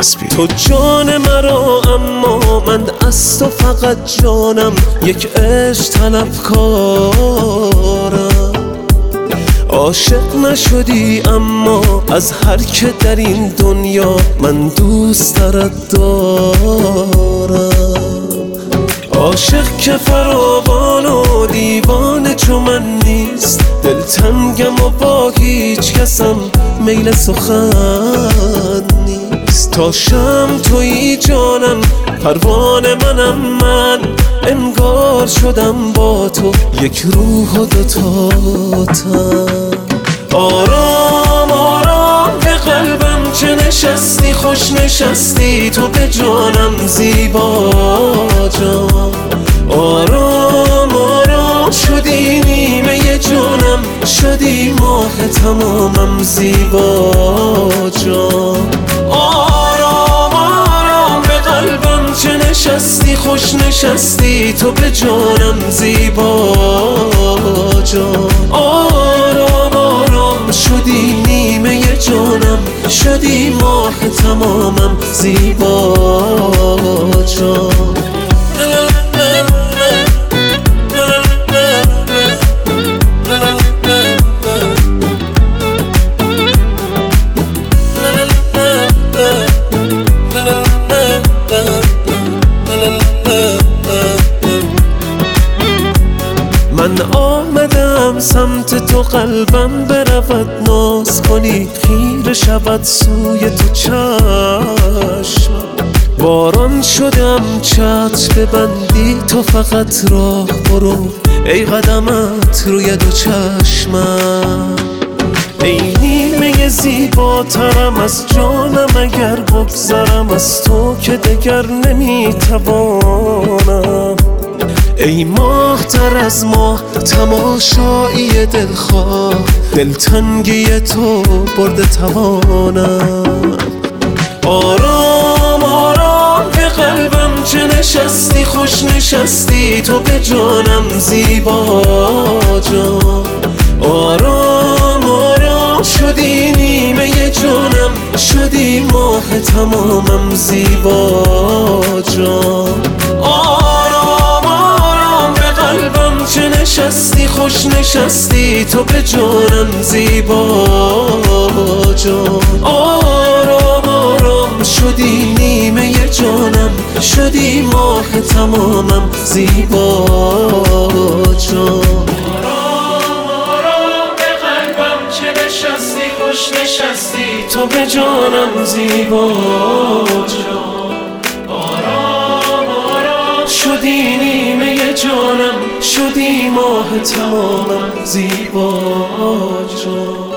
نسبی. تو جان مرا اما من از تو فقط جانم، یک عشق طلبکارم. عاشق نشدی اما از هر که در این دنیا من دوست دارم. عاشق که فراوان و دیوانه چو من نیست، دلتنگم و با هیچ کسم میل سخن نیست. تا شمع تویی جانم، پروانه منم من، انگار شدم با تو یک روح و دوتا تن. آرام آرام به قلبم چه نشستی، خوش نشستی تو به جانم زیبا جان. آرام آرام شدی نیمه جانم، شدی ماه تمامم زیبا جان. آرام آرام به قلبم چه نشستی، خوش نشستی تو به جانم زیبا جان. آرام آرام شدی نیمه جانم، شدی ماه تمامم زیبا جان. من آمدم سمت تو، قلبم برود ناز کنی، خیره شود سوی تو چشم. باران شدم چتر ببندی تو فقط راه برو، ای قدمت روی دو چشمم. ای نیمه زیباترم از جانم، اگر بگذرم از تو که دگر نمیتوانم. ای ماه تر از ماه تماشایی دلخواه، دلتنگی تو برده توانم. آرام آرام به قلبم چه نشستی، خوش نشستی تو به جانم زیبا جان. آرام آرام شدی نیمه جانم، شدی ماه تمامم زیبا جان. چه نشستی، خوش نشستی تو به جانم زیبا جان. آرام آرام شدی نیمه جانم، شدی ماه تمامم زیبا جان. آرام آرام به قلبم چه نشستی، خوش نشستی تو به جانم زیبا جان. آرام آرام شدی نیمه جانم، شدی ماه تمامم زیبا جان.